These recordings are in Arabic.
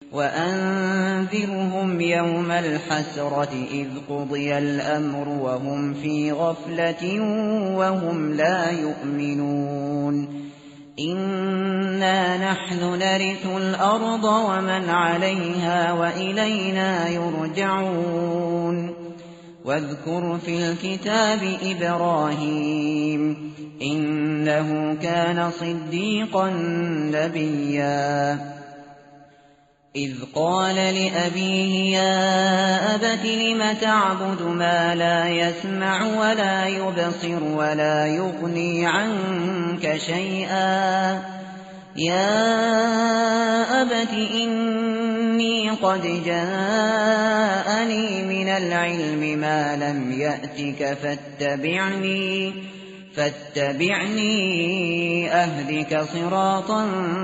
وأنذرهم يوم الحسرة إذ قضي الأمر وهم في غفلة وهم لا يؤمنون إنا نحن نرث الأرض ومن عليها وإلينا يرجعون واذكر في الكتاب إبراهيم إنه كان صديقا نبيا إذ قال لأبيه يا أبت لم تعبد ما لا يسمع ولا يبصر ولا يغني عنك شيئا يا أبت إني قد جاءني من العلم ما لم يأتك فاتبعني أهدك صراطا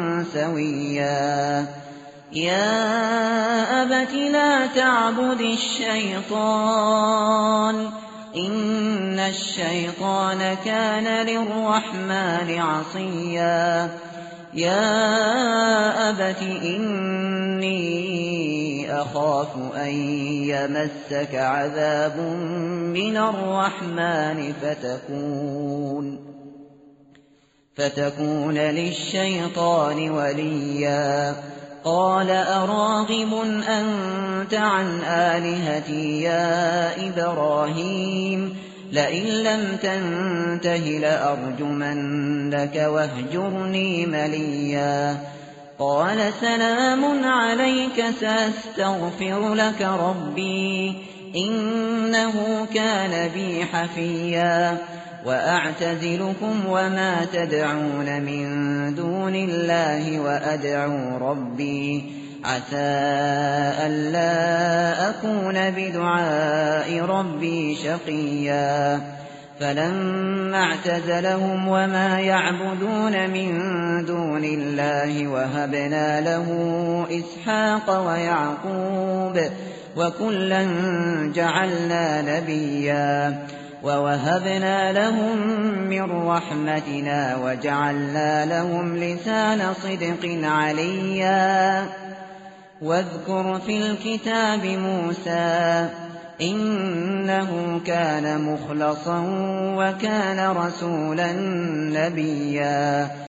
سويا يا أبت لا تعبد الشيطان إن الشيطان كان للرحمن عصيا يا أبت إني أخاف أن يمسك عذاب من الرحمن فتكون للشيطان وليا قال أراغب أنت عن آلهتي يا إبراهيم لئن لم تنته لأرجمنك واهجرني مليا قال سلام عليك سأستغفر لك ربي إنه كان بي حفيا وأعتزلكم وما تدعون من دون الله وأدعو ربي عسى ألا أكون بدعاء ربي شقيا فلما اعتزلهم وما يعبدون من دون الله وهبنا له إسحاق ويعقوب وكلا جعلنا نبيا ووهبنا لهم من رحمتنا وجعلنا لهم لسان صدق عليا واذكر في الكتاب موسى إنه كان مخلصا وكان رسولا نبيا